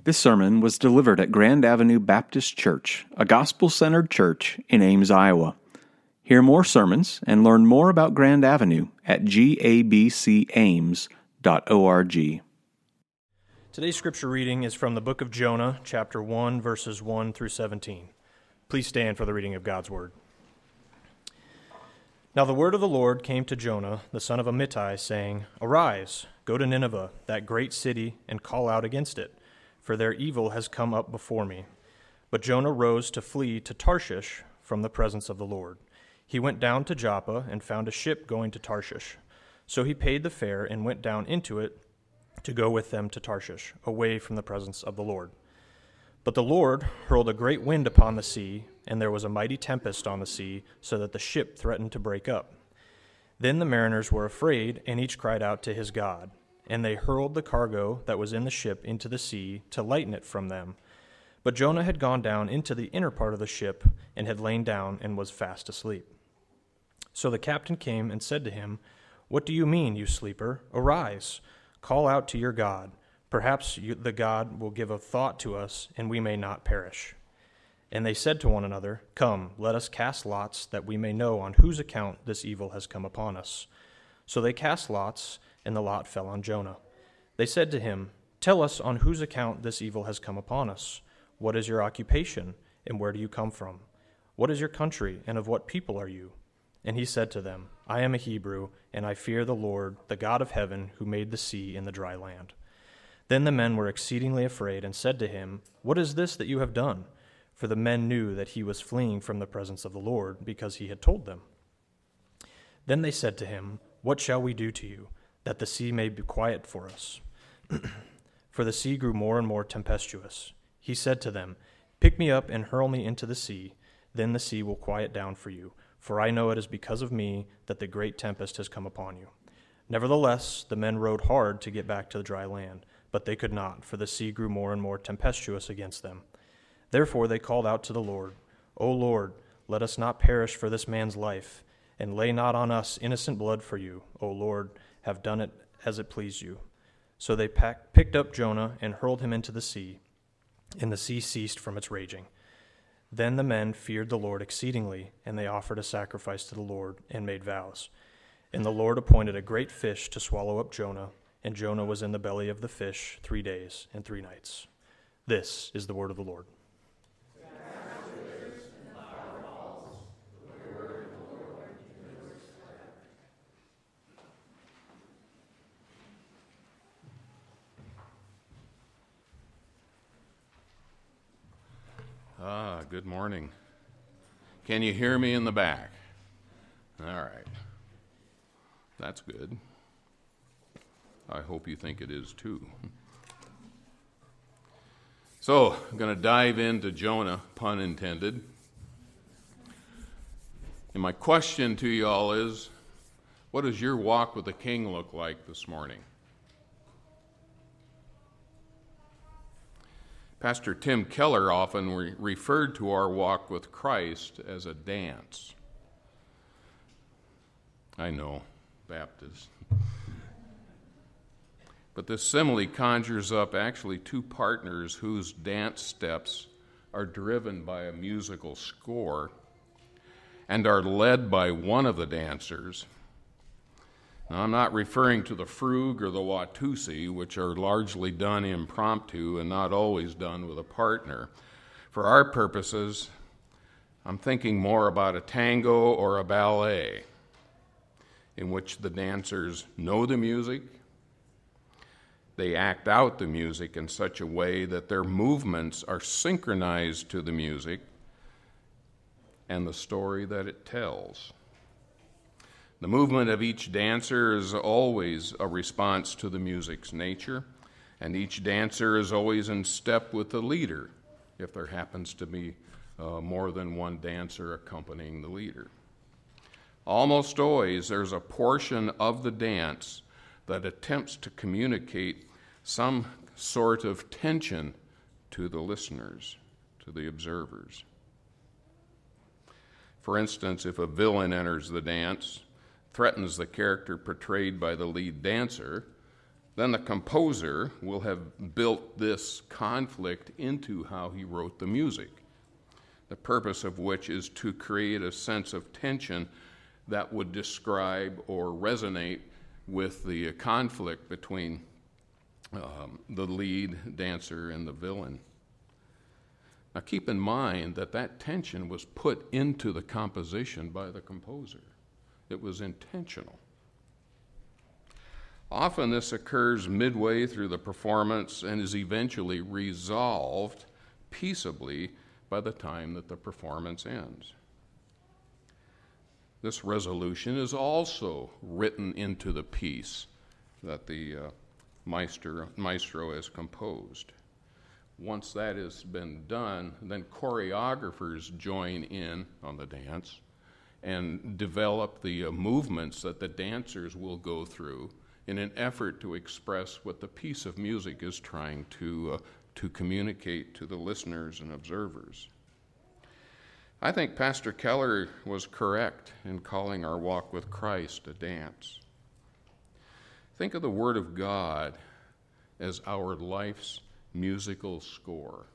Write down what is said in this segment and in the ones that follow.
This sermon was delivered at Grand Avenue Baptist Church, a gospel-centered church in Ames, Iowa. Hear more sermons and learn more about Grand Avenue at gabcames.org. Today's scripture reading is from the book of Jonah, chapter 1, verses 1 through 17. Please stand for the reading of God's word. Now the word of the Lord came to Jonah, the son of Amittai, saying, Arise, go to Nineveh, that great city, and call out against it, for their evil has come up before me. But Jonah rose to flee to Tarshish from the presence of the Lord. He went down to Joppa and found a ship going to Tarshish. So he paid the fare and went down into it to go with them to Tarshish, away from the presence of the Lord. But the Lord hurled a great wind upon the sea, and there was a mighty tempest on the sea, so that the ship threatened to break up. Then the mariners were afraid, and each cried out to his God. And they hurled the cargo that was in the ship into the sea to lighten it from them. But Jonah had gone down into the inner part of the ship and had lain down and was fast asleep. So the captain came and said to him, What do you mean, you sleeper? Arise, call out to your God. Perhaps the God will give a thought to us, and we may not perish. And they said to one another, Come, let us cast lots, that we may know on whose account this evil has come upon us. So they cast lots, and the lot fell on Jonah. They said to him, Tell us on whose account this evil has come upon us. What is your occupation, and where do you come from? What is your country, and of what people are you? And he said to them, I am a Hebrew, and I fear the Lord, the God of heaven, who made the sea and the dry land. Then the men were exceedingly afraid, and said to him, What is this that you have done? For the men knew that he was fleeing from the presence of the Lord, because he had told them. Then they said to him, What shall we do to you, that the sea may be quiet for us? For the sea grew more and more tempestuous. He said to them, Pick me up and hurl me into the sea, then the sea will quiet down for you, for I know it is because of me that the great tempest has come upon you. Nevertheless, the men rowed hard to get back to the dry land, but they could not, for the sea grew more and more tempestuous against them. Therefore they called out to the Lord, O Lord, let us not perish for this man's life, and lay not on us innocent blood for you, O Lord, have done it as it pleased you. So they picked up Jonah and hurled him into the sea, and the sea ceased from its raging. Then the men feared the Lord exceedingly, and they offered a sacrifice to the Lord and made vows. And the Lord appointed a great fish to swallow up Jonah, and Jonah was in the belly of the fish 3 days and 3 nights. This is the word of the Lord. Good morning. Can you hear me in the back? All right. That's good. I hope you think it is too. So, I'm going to dive into Jonah, pun intended. And my question to you all is, what does your walk with the King look like this morning? Pastor Tim Keller often referred to our walk with Christ as a dance. I know, Baptist. But this simile conjures up actually two partners whose dance steps are driven by a musical score and are led by one of the dancers. Now, I'm not referring to the Frug or the Watusi, which are largely done impromptu and not always done with a partner. For our purposes, I'm thinking more about a tango or a ballet, in which the dancers know the music, they act out the music in such a way that their movements are synchronized to the music and the story that it tells. The movement of each dancer is always a response to the music's nature, and each dancer is always in step with the leader, if there happens to be more than one dancer accompanying the leader. Almost always there's a portion of the dance that attempts to communicate some sort of tension to the listeners, to the observers. For instance, if a villain enters the dance, threatens the character portrayed by the lead dancer, then the composer will have built this conflict into how he wrote the music, the purpose of which is to create a sense of tension that would describe or resonate with the conflict between the lead dancer and the villain. Now keep in mind that that tension was put into the composition by the composer. It was intentional. Often this occurs midway through the performance and is eventually resolved peaceably by the time that the performance ends. This resolution is also written into the piece that the maestro has composed. Once that has been done, then choreographers join in on the dance and develop the movements that the dancers will go through in an effort to express what the piece of music is trying to communicate to the listeners and observers. I think Pastor Keller was correct in calling our walk with Christ a dance. Think of the Word of God as our life's musical score.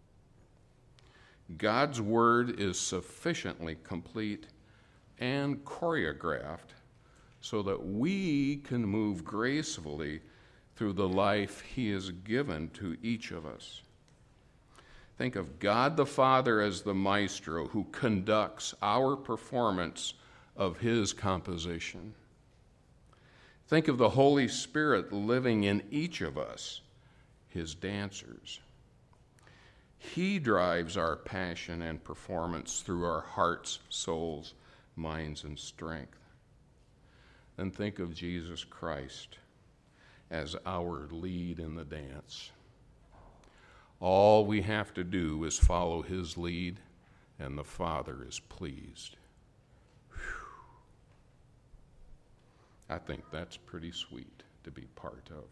God's Word is sufficiently complete and choreographed so that we can move gracefully through the life He has given to each of us. Think of God the Father as the maestro who conducts our performance of His composition. Think of the Holy Spirit living in each of us, His dancers. He drives our passion and performance through our hearts, souls, minds, and strength. Then think of Jesus Christ as our lead in the dance. All we have to do is follow His lead, and the Father is pleased. Whew. I think that's pretty sweet to be part of.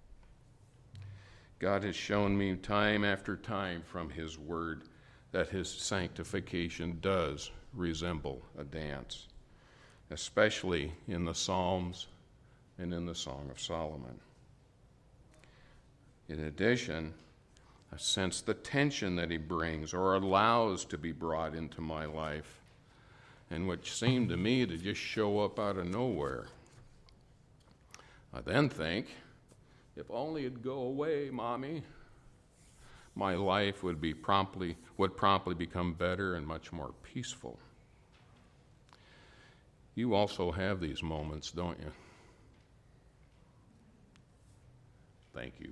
God has shown me time after time from His Word that His sanctification does resemble a dance, especially in the Psalms and in the Song of Solomon. In addition, I sense the tension that He brings or allows to be brought into my life, and which seemed to me to just show up out of nowhere. I then think, if only it'd go away, Mommy, my life would promptly become better and much more peaceful. You also have these moments, don't you? Thank you.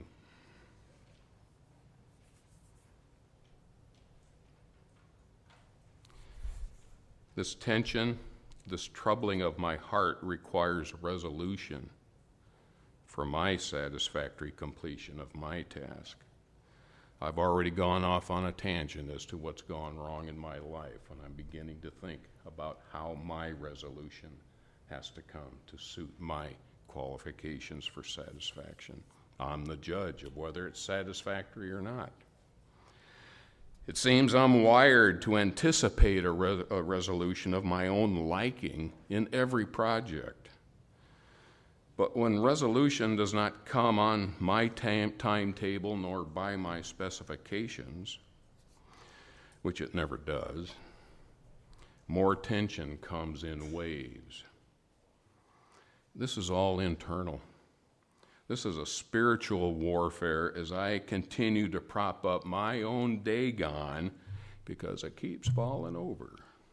This tension, this troubling of my heart requires resolution for my satisfactory completion of my task. I've already gone off on a tangent as to what's gone wrong in my life, and I'm beginning to think about how my resolution has to come to suit my qualifications for satisfaction. I'm the judge of whether it's satisfactory or not. It seems I'm wired to anticipate a resolution of my own liking in every project. But when resolution does not come on my timetable nor by my specifications, which it never does, more tension comes in waves. This is all internal. This is a spiritual warfare as I continue to prop up my own Dagon because it keeps falling over.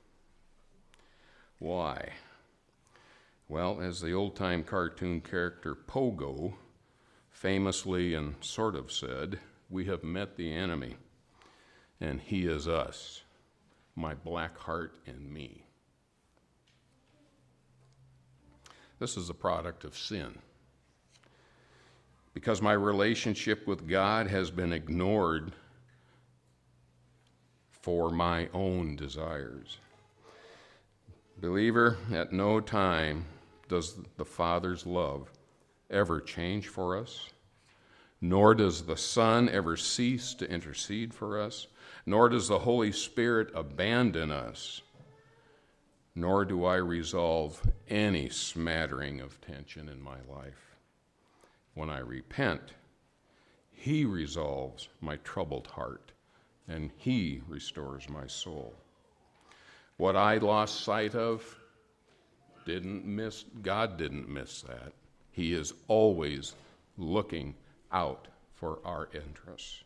Why? Well, as the old-time cartoon character Pogo famously and sort of said, we have met the enemy, and he is us, my black heart and me. This is a product of sin. Because my relationship with God has been ignored for my own desires. Believer, at no time does the Father's love ever change for us, nor does the Son ever cease to intercede for us, nor does the Holy Spirit abandon us, nor do I resolve any smattering of tension in my life. When I repent, he resolves my troubled heart, and he restores my soul. What I lost sight of, God didn't miss that. He is always looking out for our interests.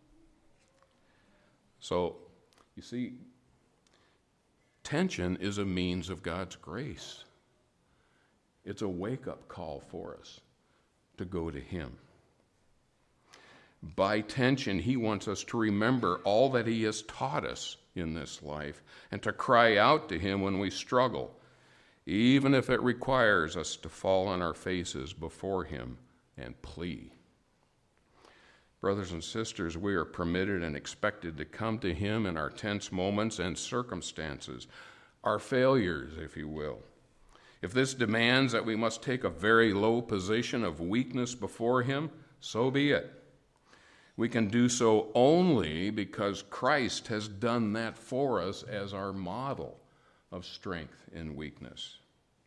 So, you see, tension is a means of God's grace. It's a wake-up call for us to go to him. By tension, he wants us to remember all that he has taught us in this life and to cry out to him when we struggle, even if it requires us to fall on our faces before him and plea. Brothers and sisters, we are permitted and expected to come to him in our tense moments and circumstances, our failures, if you will. If this demands that we must take a very low position of weakness before him, so be it. We can do so only because Christ has done that for us as our model of strength in weakness.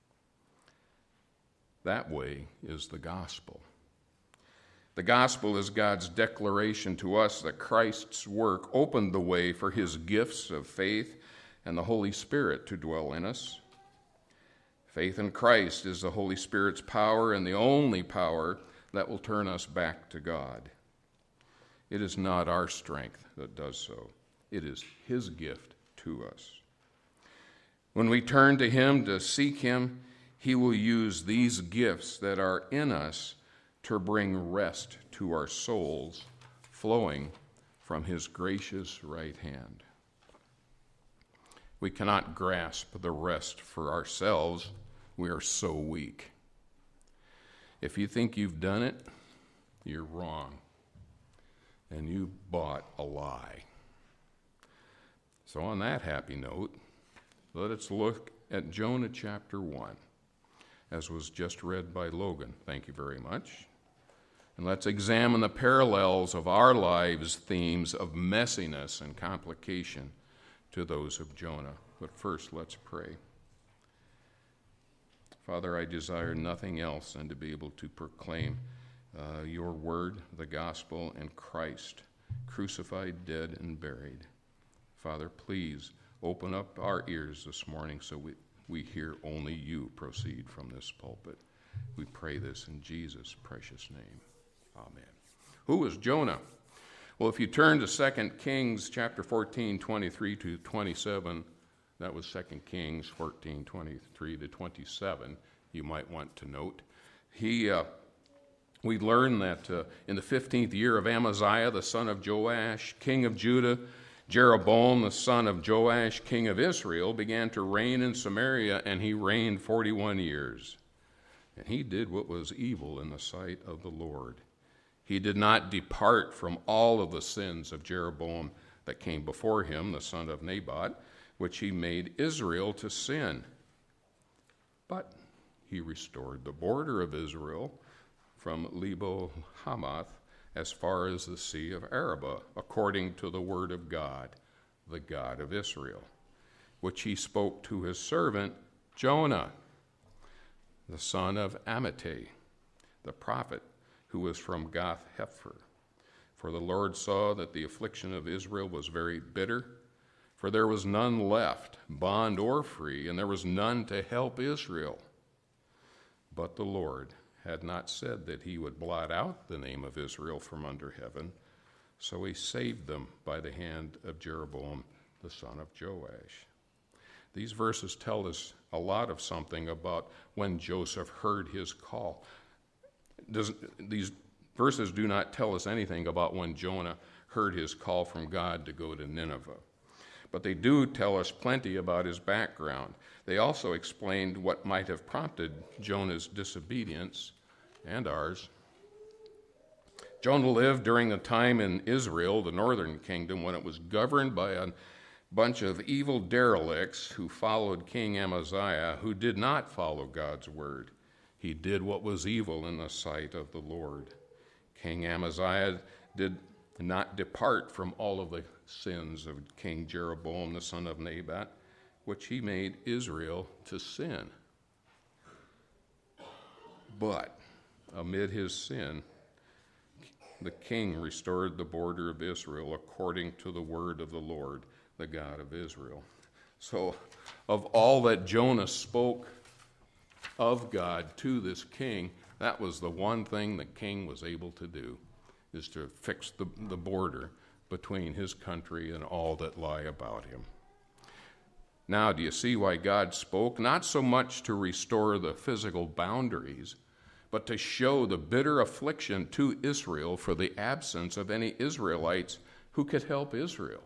That way is the gospel. The gospel is God's declaration to us that Christ's work opened the way for his gifts of faith and the Holy Spirit to dwell in us. Faith in Christ is the Holy Spirit's power and the only power that will turn us back to God. It is not our strength that does so. It is his gift to us. When we turn to him to seek him, he will use these gifts that are in us to bring rest to our souls, flowing from his gracious right hand. We cannot grasp the rest for ourselves. We are so weak. If you think you've done it, you're wrong. And you bought a lie. So on that happy note, let us look at Jonah chapter 1, as was just read by Logan. Thank you very much. And let's examine the parallels of our lives' themes of messiness and complication to those of Jonah. But first, let's pray. Father, I desire nothing else than to be able to proclaim your word, the gospel, and Christ, crucified, dead, and buried. Father, please open up our ears this morning so we hear only you proceed from this pulpit. We pray this in Jesus' precious name. Amen. Who was Jonah? Well, if you turn to 2 Kings chapter 14, 23 to 27, that was 2 Kings 14, 23 to 27, you might want to note. We learn that in the 15th year of Amaziah, the son of Joash, king of Judah, Jeroboam, the son of Joash, king of Israel, began to reign in Samaria, and he reigned 41 years. And he did what was evil in the sight of the Lord. He did not depart from all of the sins of Jeroboam that came before him, the son of Nebat, which he made Israel to sin. But he restored the border of Israel from Lebo Hamath as far as the Sea of Arabah, according to the word of God, the God of Israel, which he spoke to his servant Jonah, the son of Amittai, the prophet, who was from Gath-hepher. For the Lord saw that the affliction of Israel was very bitter, for there was none left, bond or free, and there was none to help Israel. But the Lord had not said that he would blot out the name of Israel from under heaven, so he saved them by the hand of Jeroboam, the son of Joash. These verses tell us a lot of something about when Joseph heard his call. These verses do not tell us anything about when Jonah heard his call from God to go to Nineveh. But they do tell us plenty about his background. They also explained what might have prompted Jonah's disobedience and ours. Jonah lived during the time in Israel, the northern kingdom, when it was governed by a bunch of evil derelicts who followed King Amaziah, who did not follow God's word. He did what was evil in the sight of the Lord. King Amaziah did not depart from all of the sins of King Jeroboam, the son of Nebat, which he made Israel to sin. But amid his sin, the king restored the border of Israel according to the word of the Lord, the God of Israel. So, of all that Jonah spoke of God to this king, that was the one thing the king was able to do, is to fix the border between his country and all that lie about him. Now, do you see why God spoke? Not so much to restore the physical boundaries, but to show the bitter affliction to Israel for the absence of any Israelites who could help Israel.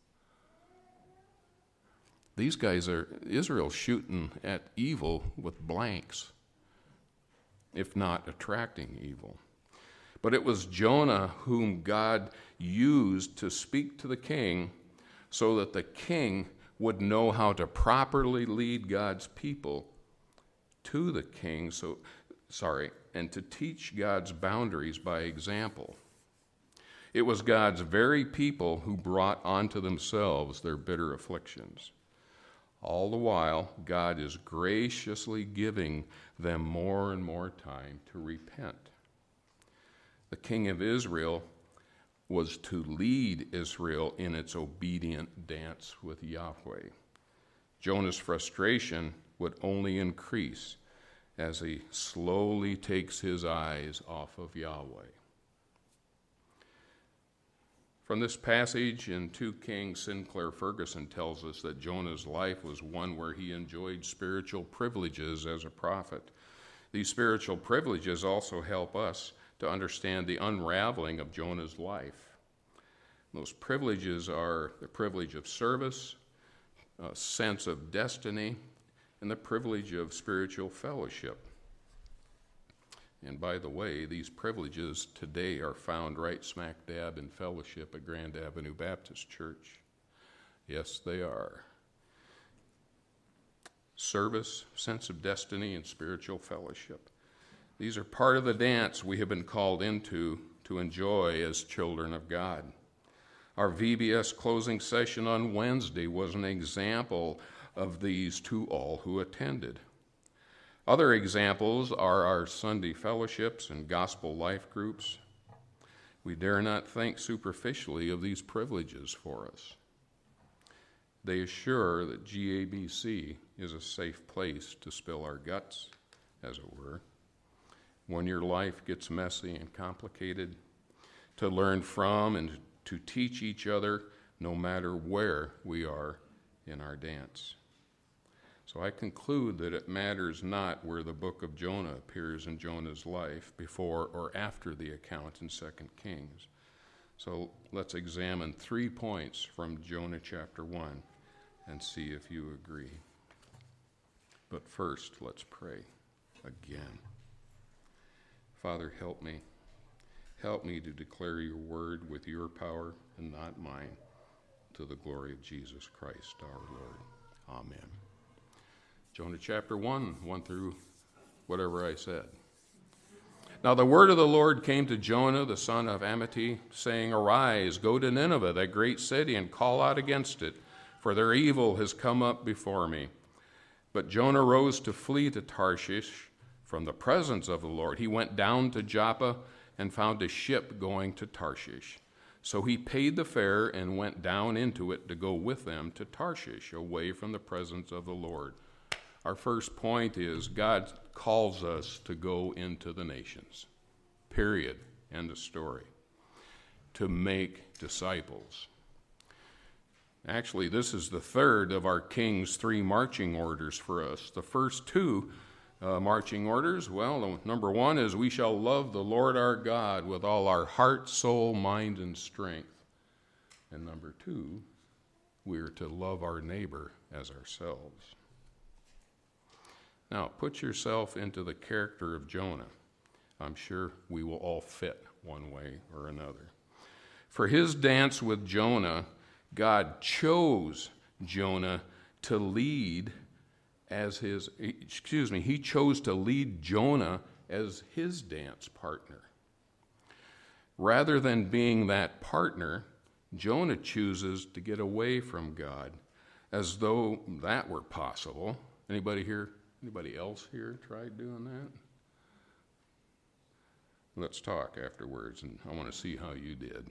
These guys are, Israel, shooting at evil with blanks, if not attracting evil. But it was Jonah whom God used to speak to the king so that the king would know how to properly lead God's people to the king, and to teach God's boundaries by example. It was God's very people who brought onto themselves their bitter afflictions. All the while, God is graciously giving them more and more time to repent. The king of Israel was to lead Israel in its obedient dance with Yahweh. Jonah's frustration would only increase as he slowly takes his eyes off of Yahweh. From this passage in 2 Kings, Sinclair Ferguson tells us that Jonah's life was one where he enjoyed spiritual privileges as a prophet. These spiritual privileges also help us to understand the unraveling of Jonah's life. Those privileges are the privilege of service, a sense of destiny, and the privilege of spiritual fellowship. And by the way, these privileges today are found right smack dab in fellowship at Grand Avenue Baptist Church. Yes, they are. Service, sense of destiny, and spiritual fellowship. These are part of the dance we have been called into to enjoy as children of God. Our VBS closing session on Wednesday was an example of these to all who attended. Other examples are our Sunday fellowships and gospel life groups. We dare not think superficially of these privileges for us. They assure that GABC is a safe place to spill our guts, as it were, when your life gets messy and complicated, to learn from and to teach each other no matter where we are in our dance. So I conclude that it matters not where the book of Jonah appears in Jonah's life, before or after the account in 2 Kings. So let's examine 3 points from Jonah chapter 1 and see if you agree. But first, let's pray again. Father, help me. Help me to declare your word with your power and not mine, to the glory of Jesus Christ our Lord. Amen. Jonah chapter 1 through whatever I said. Now the word of the Lord came to Jonah, the son of Amittai, saying, Arise, go to Nineveh, that great city, and call out against it, for their evil has come up before me. But Jonah rose to flee to Tarshish from the presence of the Lord. He went down to Joppa and found a ship going to Tarshish. So he paid the fare and went down into it to go with them to Tarshish, away from the presence of the Lord. Our first point is God calls us to go into the nations. Period. End of story. To make disciples. Actually, this is the third of our King's 3 marching orders for us. The first 2 marching orders, well, number 1 is we shall love the Lord our God with all our heart, soul, mind, and strength. And number 2, we are to love our neighbor as ourselves. Now, put yourself into the character of Jonah. I'm sure we will all fit one way or another. For his dance with Jonah, God chose Jonah to lead he chose to lead Jonah as his dance partner. Rather than being that partner, Jonah chooses to get away from God, as though that were possible. Anybody else here tried doing that? Let's talk afterwards, and I want to see how you did.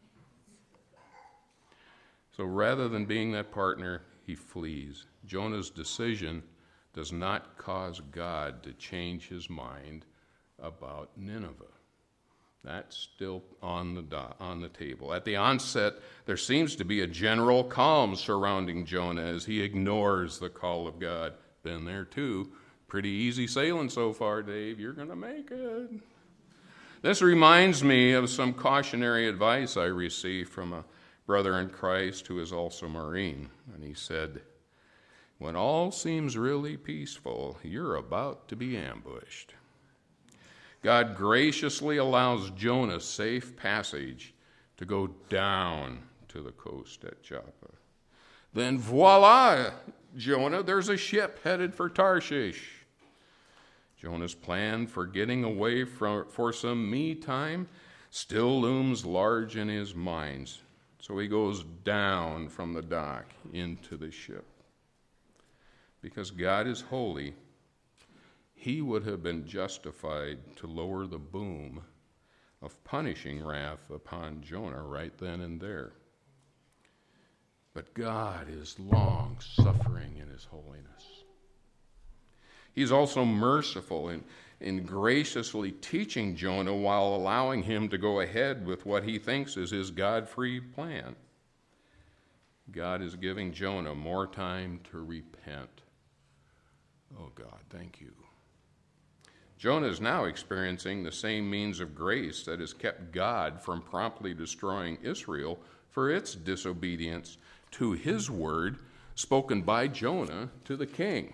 So rather than being that partner, he flees. Jonah's decision does not cause God to change his mind about Nineveh. That's still on the table. At the onset, there seems to be a general calm surrounding Jonah as he ignores the call of God. Been there too. Pretty easy sailing so far, Dave. You're going to make it. This reminds me of some cautionary advice I received from a brother in Christ who is also Marine. And he said, when all seems really peaceful, you're about to be ambushed. God graciously allows Jonah safe passage to go down to the coast at Joppa. Then voila, Jonah, there's a ship headed for Tarshish. Jonah's plan for getting away for some me time still looms large in his mind. So he goes down from the dock into the ship. Because God is holy, he would have been justified to lower the boom of punishing wrath upon Jonah right then and there. But God is long-suffering in his holiness. He's also merciful in graciously teaching Jonah while allowing him to go ahead with what he thinks is his God-free plan. God is giving Jonah more time to repent. Oh God, thank you. Jonah is now experiencing the same means of grace that has kept God from promptly destroying Israel for its disobedience to his word spoken by Jonah to the king.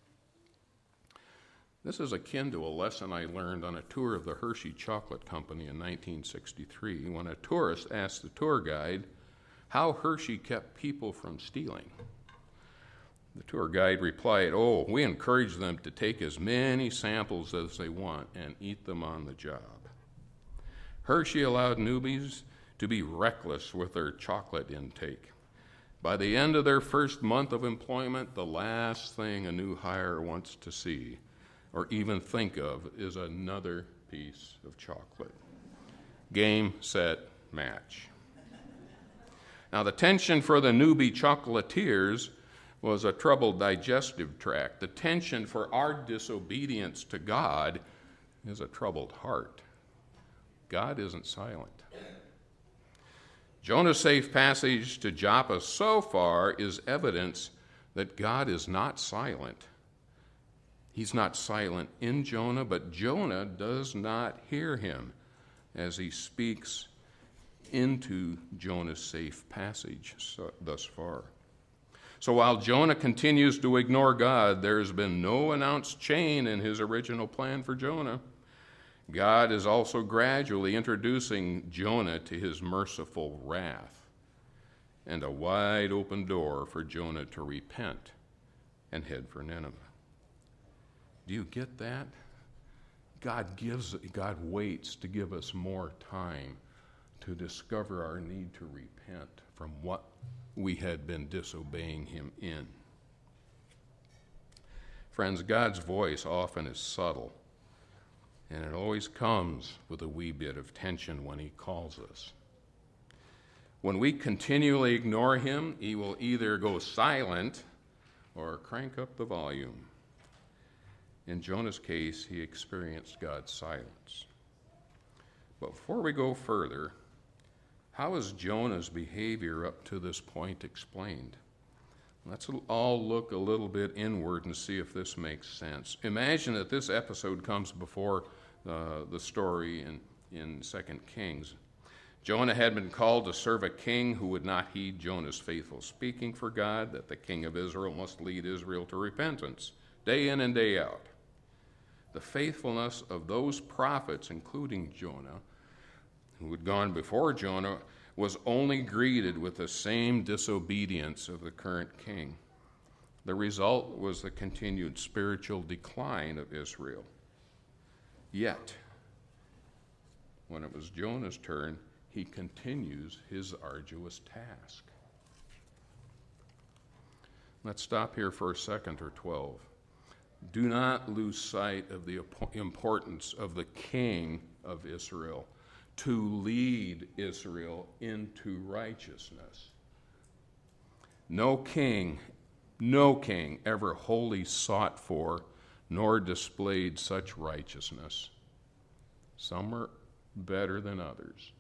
This is akin to a lesson I learned on a tour of the Hershey Chocolate Company in 1963 when a tourist asked the tour guide how Hershey kept people from stealing. The tour guide replied, we encourage them to take as many samples as they want and eat them on the job. Hershey allowed newbies to be reckless with their chocolate intake. By the end of their first month of employment, the last thing a new hire wants to see or even think of is another piece of chocolate. Game, set, match. Now, the tension for the newbie chocolatiers was a troubled digestive tract. The tension for our disobedience to God is a troubled heart. God isn't silent. Jonah's safe passage to Joppa so far is evidence that God is not silent. He's not silent in Jonah, but Jonah does not hear him as he speaks into Jonah's safe passage thus far. So while Jonah continues to ignore God, there's been no announced change in his original plan for Jonah. God is also gradually introducing Jonah to his merciful wrath and a wide open door for Jonah to repent and head for Nineveh. Do you get that? God waits to give us more time to discover our need to repent from what we had been disobeying him in. Friends, God's voice often is subtle, and it always comes with a wee bit of tension when he calls us. When we continually ignore him, he will either go silent or crank up the volume. In Jonah's case, he experienced God's silence. But before we go further, how is Jonah's behavior up to this point explained? Let's all look a little bit inward and see if this makes sense. Imagine that this episode comes before the story in 2 Kings. Jonah had been called to serve a king who would not heed Jonah's faithful speaking for God, that the king of Israel must lead Israel to repentance, day in and day out. The faithfulness of those prophets, including Jonah, who had gone before Jonah, was only greeted with the same disobedience of the current king. The result was the continued spiritual decline of Israel. Yet, when it was Jonah's turn, he continues his arduous task. Let's stop here for a second or 12. Do not lose sight of the importance of the king of Israel to lead Israel into righteousness. No king ever wholly sought for nor displayed such righteousness. Some are better than others,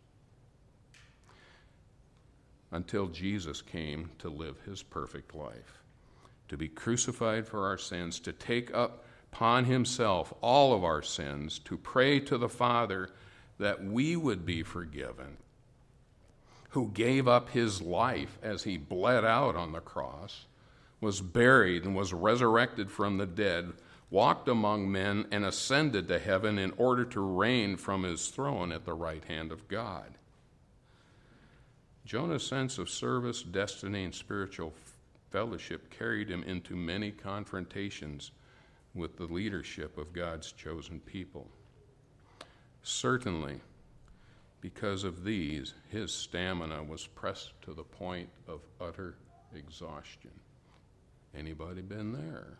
until Jesus came to live his perfect life, to be crucified for our sins, to take up upon himself all of our sins, to pray to the Father that we would be forgiven, who gave up his life as he bled out on the cross, was buried and was resurrected from the dead, walked among men, and ascended to heaven in order to reign from his throne at the right hand of God. Jonah's sense of service, destiny, and spiritual fellowship carried him into many confrontations with the leadership of God's chosen people. Certainly, because of these, his stamina was pressed to the point of utter exhaustion. Anybody been there?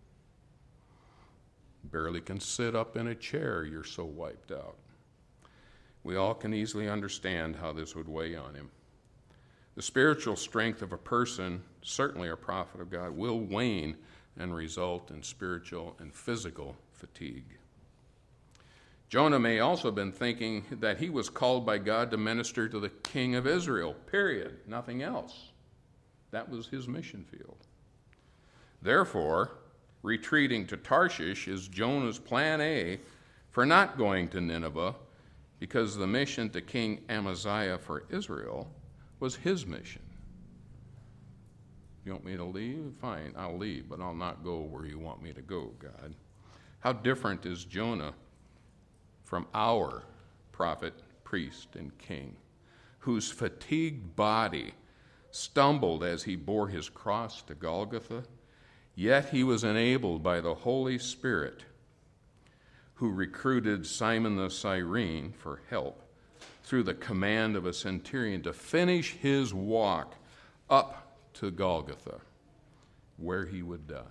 Barely can sit up in a chair, you're so wiped out. We all can easily understand how this would weigh on him. The spiritual strength of a person, certainly a prophet of God, will wane and result in spiritual and physical fatigue. Jonah may also have been thinking that he was called by God to minister to the king of Israel, period, nothing else. That was his mission field. Therefore, retreating to Tarshish is Jonah's plan A for not going to Nineveh, because the mission to King Amaziah for Israel was his mission. You want me to leave? Fine, I'll leave, but I'll not go where you want me to go, God. How different is Jonah from our prophet, priest, and king, whose fatigued body stumbled as he bore his cross to Golgotha, yet he was enabled by the Holy Spirit, who recruited Simon the Cyrene for help through the command of a centurion to finish his walk up to Golgotha, where he would die.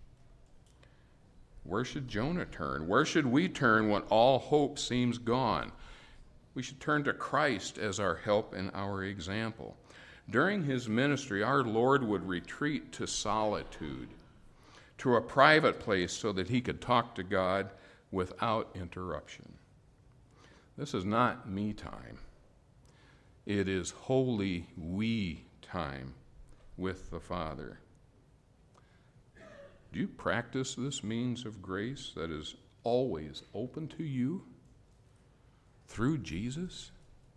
Where should Jonah turn? Where should we turn when all hope seems gone? We should turn to Christ as our help and our example. During his ministry, our Lord would retreat to solitude, to a private place so that he could talk to God without interruption. This is not me time. It is holy we time with the Father. Do you practice this means of grace that is always open to you through Jesus?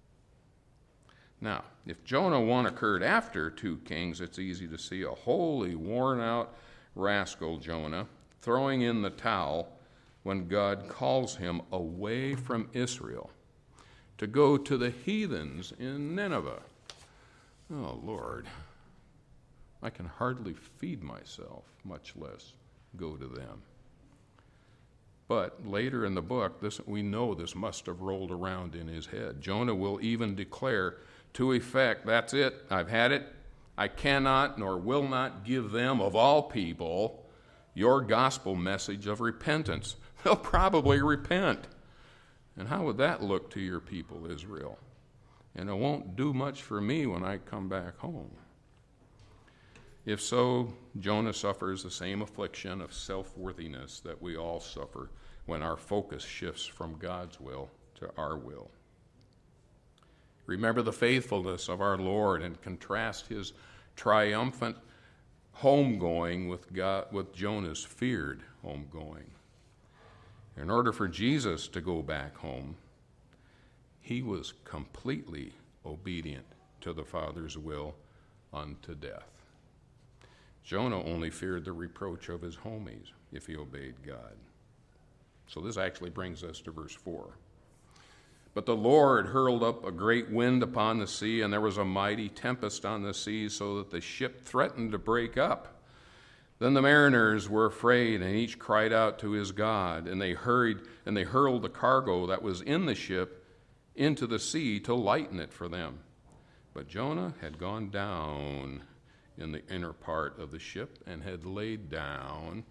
Now, if Jonah 1 occurred after 2 Kings, it's easy to see a wholly worn-out rascal Jonah throwing in the towel when God calls him away from Israel to go to the heathens in Nineveh. Oh, Lord, I can hardly feed myself, much less go to them. But later in the book, we know this must have rolled around in his head. Jonah will even declare to effect, that's it, I've had it. I cannot nor will not give them, of all people, your gospel message of repentance. They'll probably repent. And how would that look to your people, Israel? And it won't do much for me when I come back home. If so, Jonah suffers the same affliction of self-worthiness that we all suffer when our focus shifts from God's will to our will. Remember the faithfulness of our Lord and contrast his triumphant homegoing with Jonah's feared homegoing. In order for Jesus to go back home, he was completely obedient to the Father's will unto death. Jonah only feared the reproach of his homies if he obeyed God. So this actually brings us to verse 4. But the Lord hurled up a great wind upon the sea, and there was a mighty tempest on the sea, so that the ship threatened to break up. Then the mariners were afraid, and each cried out to his God, and they hurled the cargo that was in the ship into the sea to lighten it for them. But Jonah had gone down in the inner part of the ship and had laid down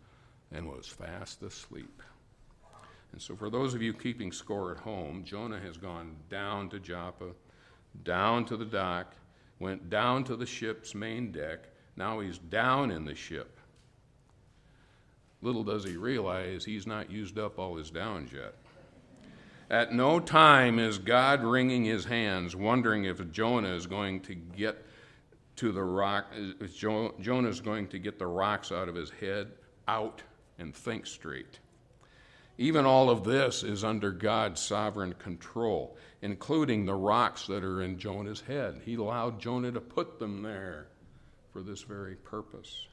and was fast asleep. And so for those of you keeping score at home, Jonah has gone down to Joppa, down to the dock, went down to the ship's main deck. Now he's down in the ship. Little does he realize he's not used up all his downs yet. At no time is God wringing his hands, wondering if Jonah is going to get to the rock. Jonah is going to get the rocks out of his head, out, and think straight. Even all of this is under God's sovereign control, including the rocks that are in Jonah's head. He allowed Jonah to put them there for this very purpose.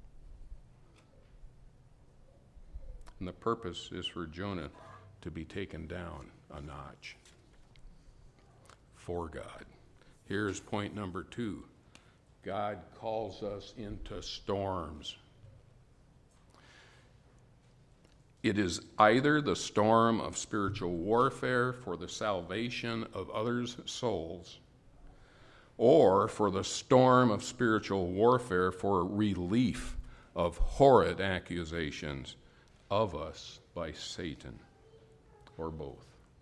And the purpose is for Jonah to be taken down a notch for God. Here's point number 2. God calls us into storms. It is either the storm of spiritual warfare for the salvation of others' souls, or for the storm of spiritual warfare for relief of horrid accusations of us by Satan, or both.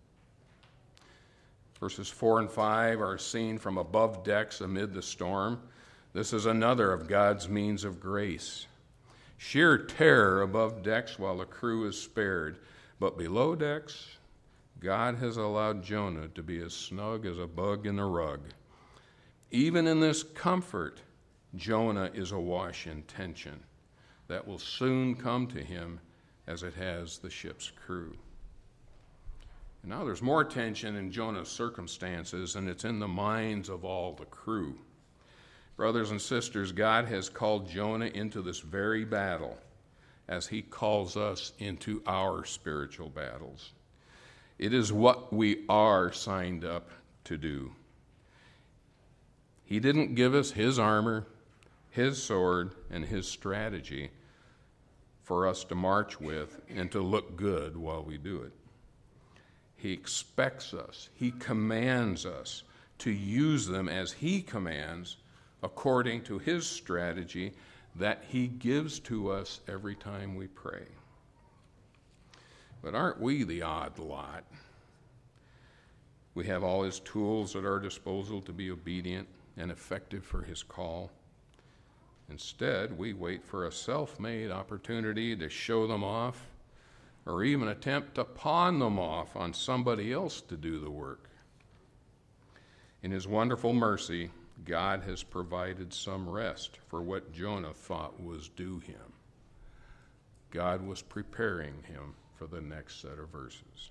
Verses 4 and 5 are seen from above decks amid the storm. This is another of God's means of grace. Sheer terror above decks while the crew is spared, but below decks, God has allowed Jonah to be as snug as a bug in a rug. Even in this comfort, Jonah is awash in tension that will soon come to him as it has the ship's crew. And now there's more tension in Jonah's circumstances, and it's in the minds of all the crew. Brothers and sisters, God has called Jonah into this very battle as he calls us into our spiritual battles. It is what we are signed up to do. He didn't give us his armor, his sword, and his strategy for us to march with and to look good while we do it. He expects us, he commands us to use them as he commands, according to his strategy that he gives to us every time we pray. But aren't we the odd lot? We have all his tools at our disposal to be obedient and effective for his call. Instead, we wait for a self-made opportunity to show them off, or even attempt to pawn them off on somebody else to do the work. In his wonderful mercy, God has provided some rest for what Jonah thought was due him. God was preparing him for the next set of verses.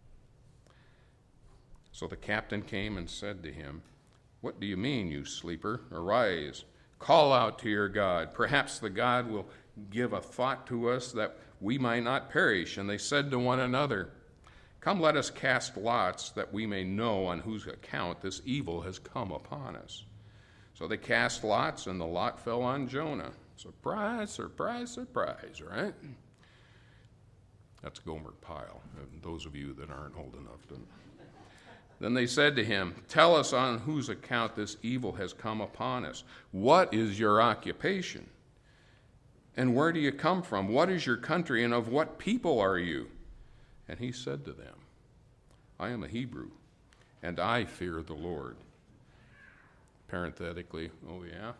So the captain came and said to him, "What do you mean, you sleeper? Arise, call out to your God. Perhaps the God will give a thought to us that we might not perish." And they said to one another, "Come, let us cast lots that we may know on whose account this evil has come upon us." So they cast lots, and the lot fell on Jonah. Surprise, surprise, surprise, right? That's Gomer Pyle, those of you that aren't old enough to. Then they said to him, "Tell us on whose account this evil has come upon us. What is your occupation? And where do you come from? What is your country, and of what people are you?" And he said to them, "I am a Hebrew, and I fear the Lord." Parenthetically, oh yeah?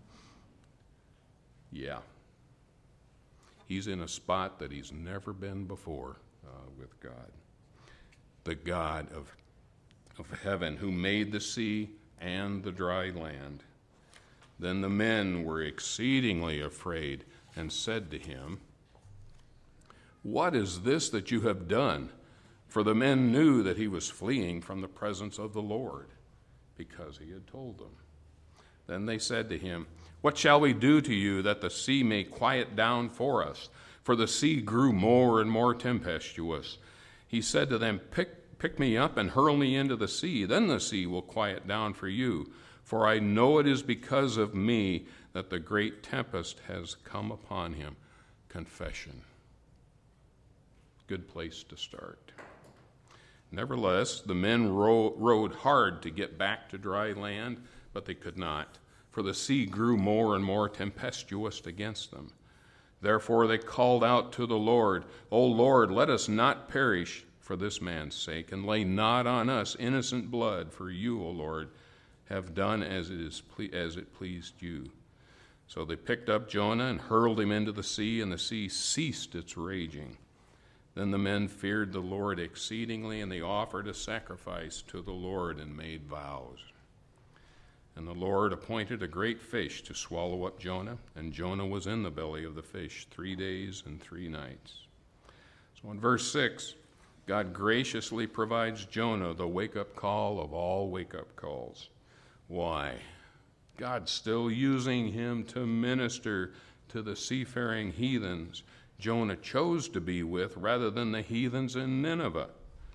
Yeah. He's in a spot that he's never been before with God. The God of heaven, who made the sea and the dry land. Then the men were exceedingly afraid and said to him, "What is this that you have done?" For the men knew that he was fleeing from the presence of the Lord, because he had told them. Then they said to him, "What shall we do to you that the sea may quiet down for us?" For the sea grew more and more tempestuous. He said to them, Pick me up and hurl me into the sea. Then the sea will quiet down for you. For I know it is because of me that the great tempest has come upon him. Confession. Good place to start. Nevertheless, the men rowed hard to get back to dry land, but they could not, for the sea grew more and more tempestuous against them. Therefore they called out to the Lord, O Lord, let us not perish for this man's sake, and lay not on us innocent blood, for you, O Lord, have done as it pleased you. So they picked up Jonah and hurled him into the sea, and the sea ceased its raging. Then the men feared the Lord exceedingly, and they offered a sacrifice to the Lord and made vows. And the Lord appointed a great fish to swallow up Jonah, and Jonah was in the belly of the fish 3 days and 3 nights. So in verse 6, God graciously provides Jonah the wake-up call of all wake-up calls. Why? God's still using him to minister to the seafaring heathens Jonah chose to be with rather than the heathens in Nineveh.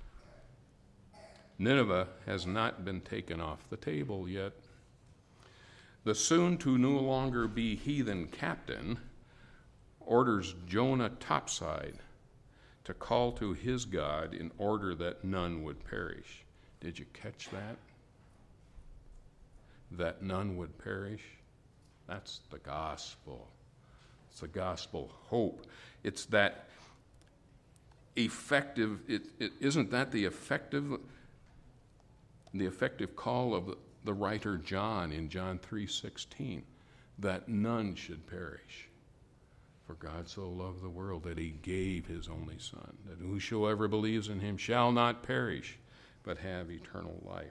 Nineveh has not been taken off the table yet. The soon-to-no-longer-be heathen captain orders Jonah topside to call to his God in order that none would perish. Did you catch that? That none would perish? That's the gospel. It's the gospel hope. It's that effective, isn't that the effective call of the writer John in John 3:16, that none should perish. For God so loved the world that he gave his only Son, that whosoever believes in him shall not perish, but have eternal life.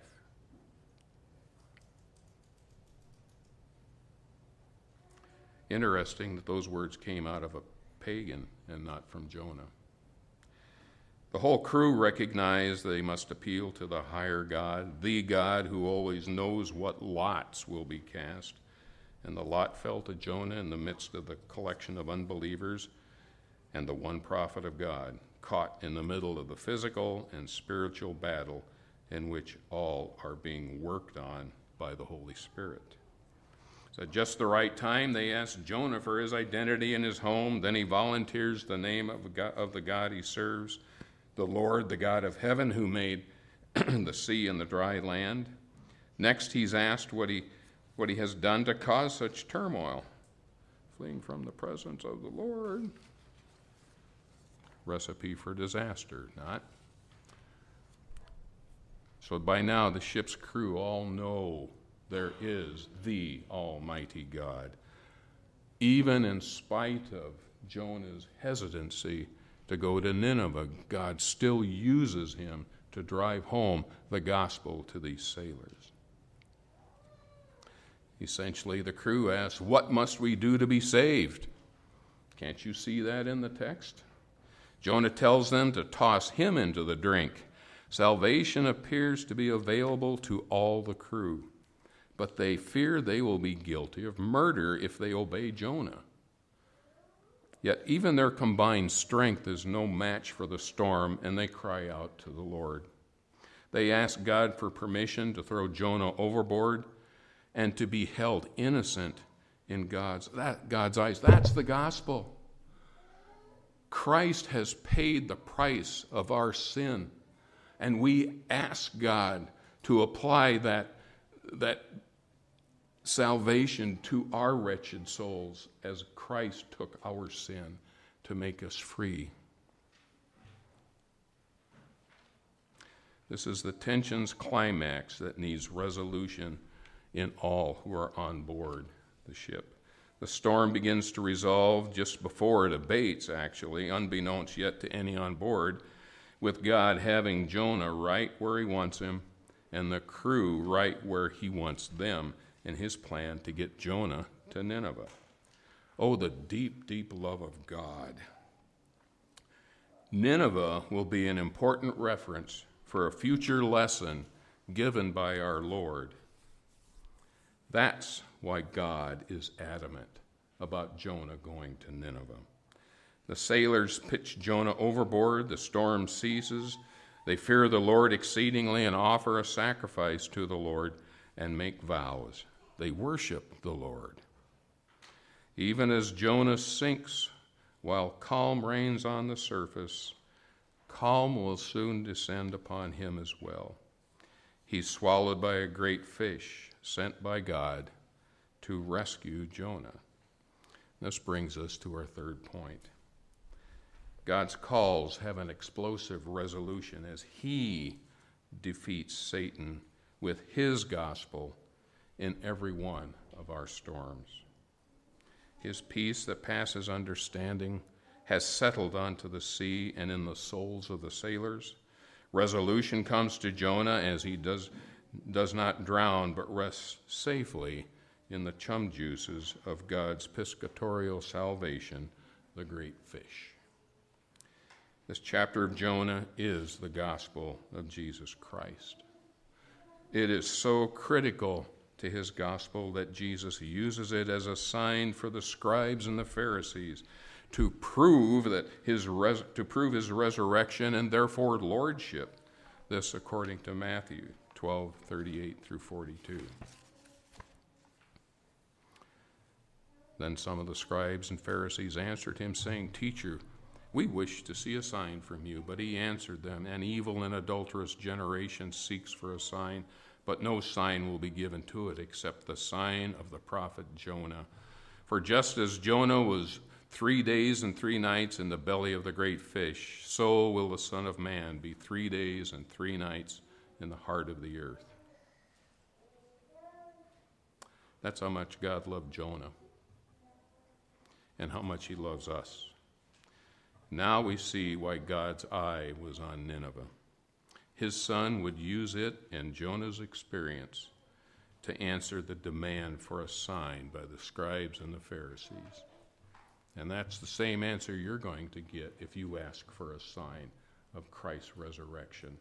Interesting that those words came out of a pagan and not from Jonah. The whole crew recognized they must appeal to the higher God, the God who always knows what lots will be cast. And the lot fell to Jonah in the midst of the collection of unbelievers and the one prophet of God, caught in the middle of the physical and spiritual battle in which all are being worked on by the Holy Spirit. So at just the right time, they asked Jonah for his identity and his home. Then he volunteers the name of the God he serves, the Lord, the God of heaven, who made the sea and the dry land. Next, he's asked what he has done to cause such turmoil. Fleeing from the presence of the Lord. Recipe for disaster, not? So by now, the ship's crew all know there is the Almighty God. Even in spite of Jonah's hesitancy to go to Nineveh, God still uses him to drive home the gospel to these sailors. Essentially, the crew asks, "What must we do to be saved?" Can't you see that in the text? Jonah tells them to toss him into the drink. Salvation appears to be available to all the crew, but they fear they will be guilty of murder if they obey Jonah. Yet even their combined strength is no match for the storm, and they cry out to the Lord. They ask God for permission to throw Jonah overboard and to be held innocent in God's eyes. That's the gospel. Christ has paid the price of our sin, and we ask God to apply that salvation to our wretched souls as Christ took our sin to make us free. This is the tension's climax that needs resolution in all who are on board the ship. The storm begins to resolve just before it abates, actually, unbeknownst yet to any on board, with God having Jonah right where he wants him and the crew right where he wants them in his plan to get Jonah to Nineveh. Oh, the deep, deep love of God. Nineveh will be an important reference for a future lesson given by our Lord. That's why God is adamant about Jonah going to Nineveh. The sailors pitch Jonah overboard. The storm ceases. They fear the Lord exceedingly and offer a sacrifice to the Lord and make vows. They worship the Lord. Even as Jonah sinks while calm reigns on the surface, calm will soon descend upon him as well. He's swallowed by a great fish sent by God to rescue Jonah. This brings us to our third point. God's calls have an explosive resolution as he defeats Satan with his gospel in every one of our storms. His peace that passes understanding has settled onto the sea and in the souls of the sailors. Resolution comes to Jonah as he does not drown but rests safely in the chum juices of God's piscatorial salvation, the great fish. This chapter of Jonah is the gospel of Jesus Christ. It is so critical to his gospel that Jesus uses it as a sign for the scribes and the Pharisees to prove his resurrection and therefore lordship. This according to Matthew 12:38 through 42. Then some of the scribes and Pharisees answered him, saying, "Teacher, we wish to see a sign from you." But he answered them, "An evil and adulterous generation seeks for a sign, but no sign will be given to it except the sign of the prophet Jonah. For just as Jonah was 3 days and 3 nights in the belly of the great fish, so will the Son of Man be 3 days and 3 nights in the heart of the earth." That's how much God loved Jonah and how much he loves us. Now we see why God's eye was on Nineveh. His Son would use it and Jonah's experience to answer the demand for a sign by the scribes and the Pharisees. And that's the same answer you're going to get if you ask for a sign of Christ's resurrection.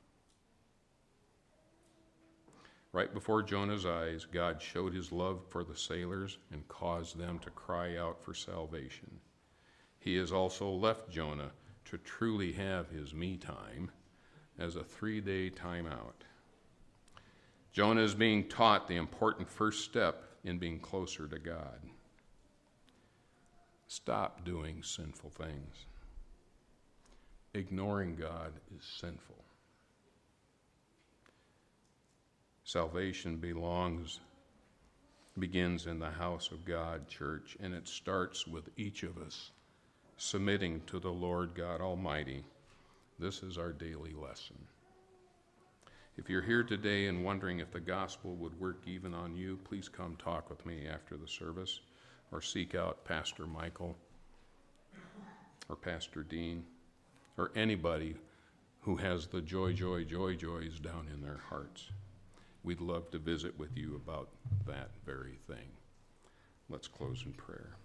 Right before Jonah's eyes, God showed his love for the sailors and caused them to cry out for salvation. He has also left Jonah to truly have his me time as a 3-day timeout. Jonah is being taught the important first step in being closer to God. Stop doing sinful things. Ignoring God is sinful. Salvation begins in the house of God, church, and it starts with each of us submitting to the Lord God Almighty. This is our daily lesson. If you're here today and wondering if the gospel would work even on you, please come talk with me after the service or seek out Pastor Michael or Pastor Dean or anybody who has the joys down in their hearts. We'd love to visit with you about that very thing. Let's close in prayer.